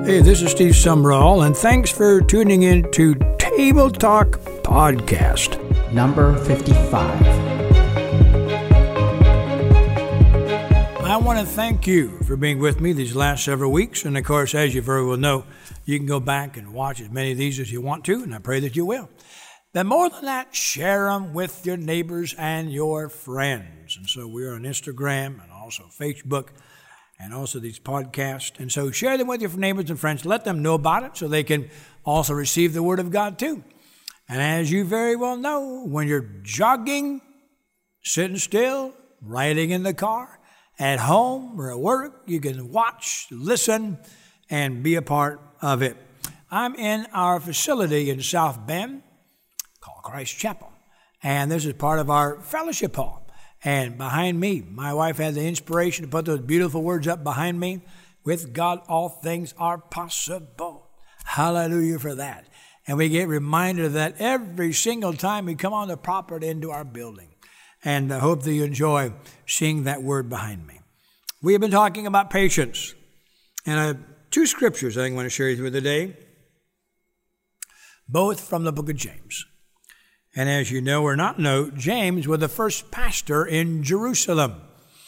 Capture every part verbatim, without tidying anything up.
Hey, this is Steve Sumrall, and thanks for tuning in to Table Talk Podcast. Number fifty-five. I want to thank you for being with me these last several weeks. And of course, as you very well know, you can go back and watch as many of these as you want to, and I pray that you will. But more than that, share them with your neighbors and your friends. And so we're on Instagram and also Facebook and also these podcasts. And so share them with your neighbors and friends. Let them know about it so they can also receive the Word of God too. And as you very well know, when you're jogging, sitting still, riding in the car, at home or at work, you can watch, listen, and be a part of it. I'm in our facility in South Bend called Christ Chapel. And this is part of our fellowship hall. And behind me, my wife had the inspiration to put those beautiful words up behind me. With God, all things are possible. Hallelujah for that. And we get reminded of that every single time we come on the property into our building. And I hope that you enjoy seeing that word behind me. We have been talking about patience. And I have two scriptures I want to share with you today, both from the book of James. And as you know or not know, James was the first pastor in Jerusalem.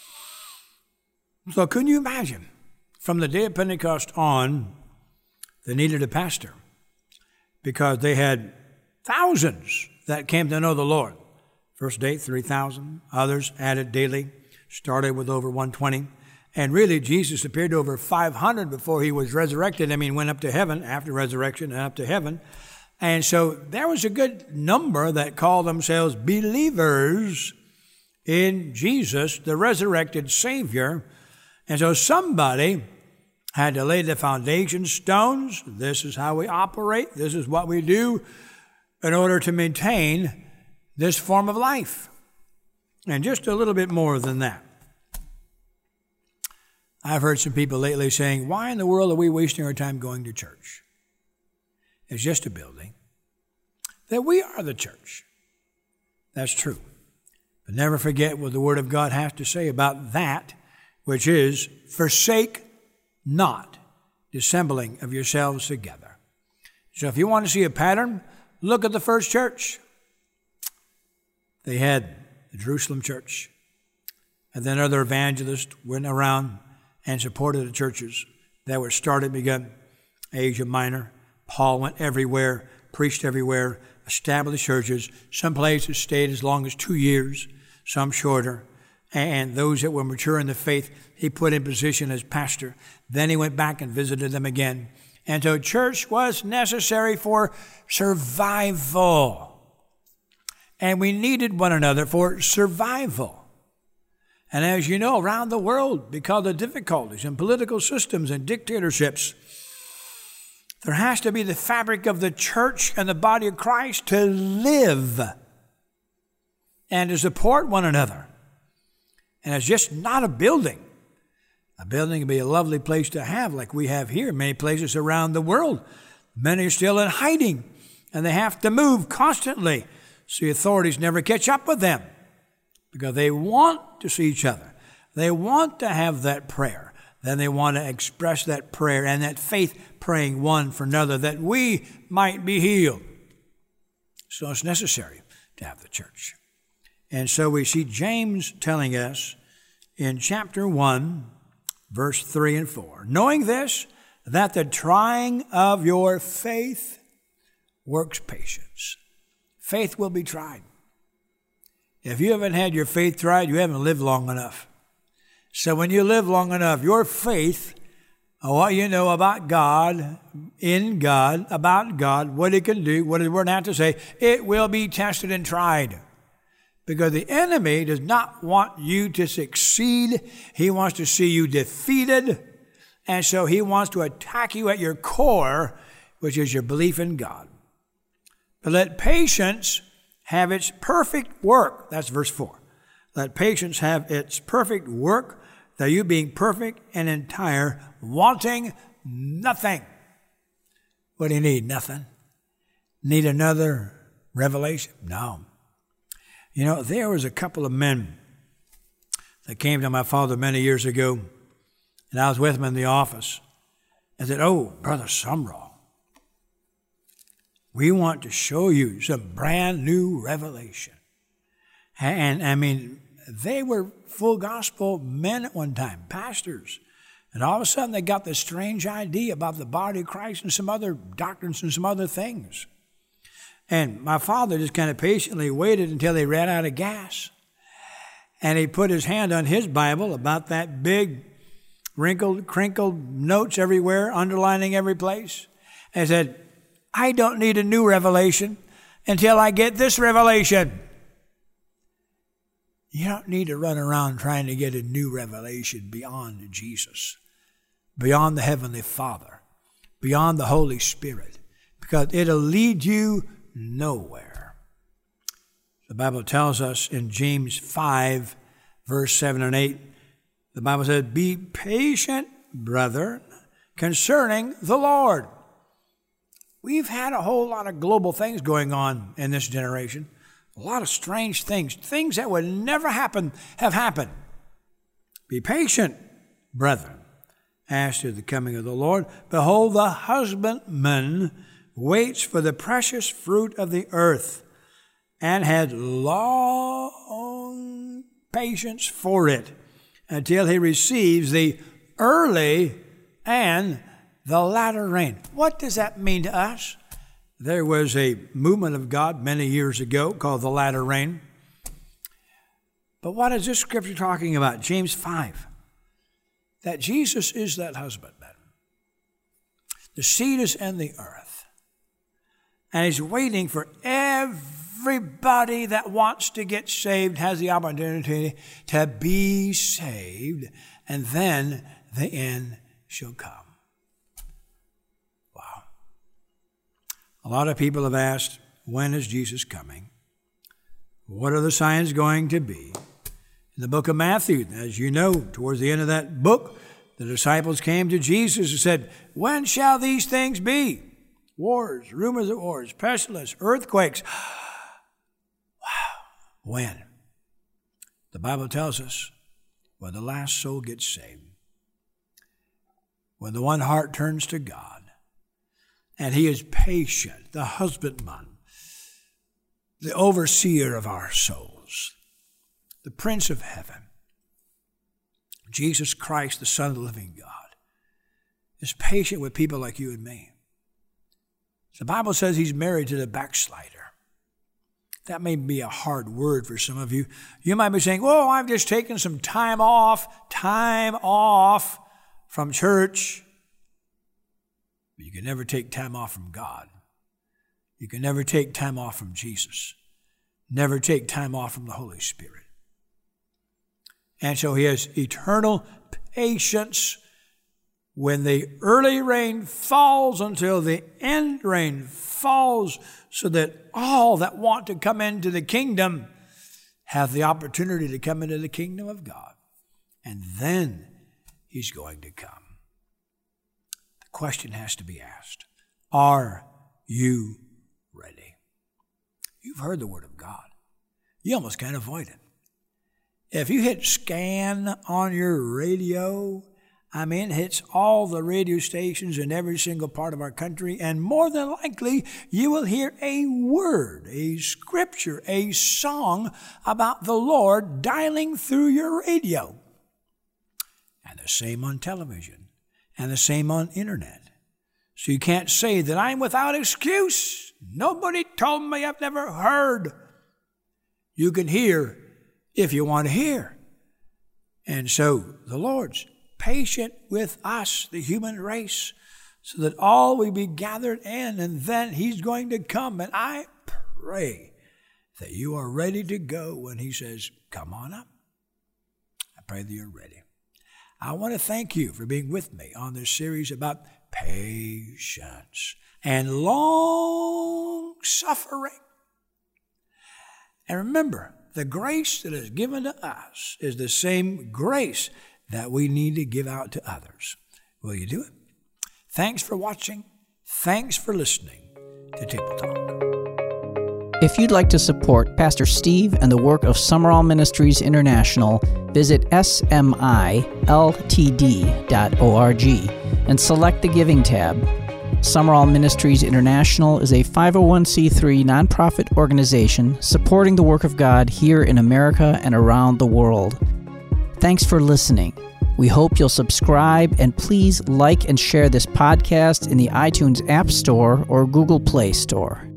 So can you imagine, from the day of Pentecost on, they needed a pastor because they had thousands that came to know the Lord. First day, three thousand. Others added daily, started with over one hundred twenty. And really, Jesus appeared to over five hundred before he was resurrected. I mean, went up to heaven after resurrection and up to heaven. And so there was a good number that called themselves believers in Jesus, the resurrected Savior. And so somebody had to lay the foundation stones. This is how we operate. This is what we do in order to maintain this form of life. And just a little bit more than that. I've heard some people lately saying, why in the world are we wasting our time going to church? It's just a building. That we are the church. That's true. But never forget what the Word of God has to say about that, which is, forsake not dissembling of yourselves together. So if you want to see a pattern, look at the first church. They had the Jerusalem church. And then other evangelists went around and supported the churches that were started, begun Asia Minor. Paul went everywhere, preached everywhere, established churches. Some places stayed as long as two years, some shorter. And those that were mature in the faith, he put in position as pastor. Then he went back and visited them again. And so church was necessary for survival. And we needed one another for survival. And as you know, around the world, because of difficulties and political systems and dictatorships, there has to be the fabric of the church and the body of Christ to live and to support one another. And it's just not a building. A building can be a lovely place to have like we have here in many places around the world. Many are still in hiding and they have to move constantly so the authorities never catch up with them because they want to see each other. They want to have that prayer. Then they want to express that prayer and that faith praying one for another that we might be healed. So it's necessary to have the church. And so we see James telling us in chapter one, verse three and four, knowing this, that the trying of your faith works patience. Faith will be tried. If you haven't had your faith tried, you haven't lived long enough. So when you live long enough, your faith, what you know about God, in God, about God, what He can do, what His Word has to say, it will be tested and tried. Because the enemy does not want you to succeed. He wants to see you defeated. And so he wants to attack you at your core, which is your belief in God. But let patience have its perfect work. That's verse four. Let patience have its perfect work, that you being perfect and entire, wanting nothing. What do you need? Nothing. Need another revelation? No. You know, there was a couple of men that came to my father many years ago, and I was with them in the office. and said, "Oh, Brother Sumrall, we want to show you some brand new revelation." And, I mean, they were full gospel men at one time, pastors. And all of a sudden they got this strange idea about the body of Christ and some other doctrines and some other things. And my father just kind of patiently waited until they ran out of gas. And he put his hand on his Bible, about that big, wrinkled, crinkled notes everywhere, underlining every place, and said, "I don't need a new revelation until I get this revelation." You don't need to run around trying to get a new revelation beyond Jesus, beyond the Heavenly Father, beyond the Holy Spirit, because it'll lead you nowhere. The Bible tells us in James five, verse seven and eight, the Bible says, "Be patient, brethren, concerning the Lord." We've had a whole lot of global things going on in this generation. A lot of strange things, things that would never happen, have happened. "Be patient, brethren, as to the coming of the Lord. Behold, the husbandman waits for the precious fruit of the earth, and had long patience for it, until he receives the early and the latter rain." What does that mean to us? There was a movement of God many years ago called the latter rain. But what is this scripture talking about? James five. That Jesus is that husbandman. The seed is in the earth. And he's waiting for everybody that wants to get saved, has the opportunity to be saved. And then the end shall come. A lot of people have asked, when is Jesus coming? What are the signs going to be? In the book of Matthew, as you know, towards the end of that book, the disciples came to Jesus and said, "When shall these things be? Wars, rumors of wars, pestilence, earthquakes." Wow. When? The Bible tells us, when the last soul gets saved, when the one heart turns to God, and he is patient, the husbandman, the overseer of our souls, the Prince of Heaven, Jesus Christ, the Son of the living God, is patient with people like you and me. The Bible says he's married to the backslider. That may be a hard word for some of you. You might be saying, "Well, I've just taken some time off, time off from church." You can never take time off from God. You can never take time off from Jesus. Never take time off from the Holy Spirit. And so he has eternal patience when the early rain falls until the end rain falls, so that all that want to come into the kingdom have the opportunity to come into the kingdom of God. And then he's going to come. Question has to be asked. Are you ready? You've heard the word of God. You almost can't avoid it. If you hit scan on your radio, I mean, it hits all the radio stations in every single part of our country, and more than likely, you will hear a word, a scripture, a song about the Lord dialing through your radio. And the same on television. And the same on internet. So you can't say that I'm without excuse. Nobody told me, I've never heard. You can hear if you want to hear. And so the Lord's patient with us, the human race, so that all will be gathered in, and then he's going to come. And I pray that you are ready to go when he says, "Come on up." I pray that you're ready. I want to thank you for being with me on this series about patience and long suffering. And remember, the grace that is given to us is the same grace that we need to give out to others. Will you do it? Thanks for watching. Thanks for listening to Table Talk. If you'd like to support Pastor Steve and the work of Summerall Ministries International, visit S M I L T D dot org and select the Giving tab. Summerall Ministries International is a five oh one c three nonprofit organization supporting the work of God here in America and around the world. Thanks for listening. We hope you'll subscribe and please like and share this podcast in the iTunes App Store or Google Play Store.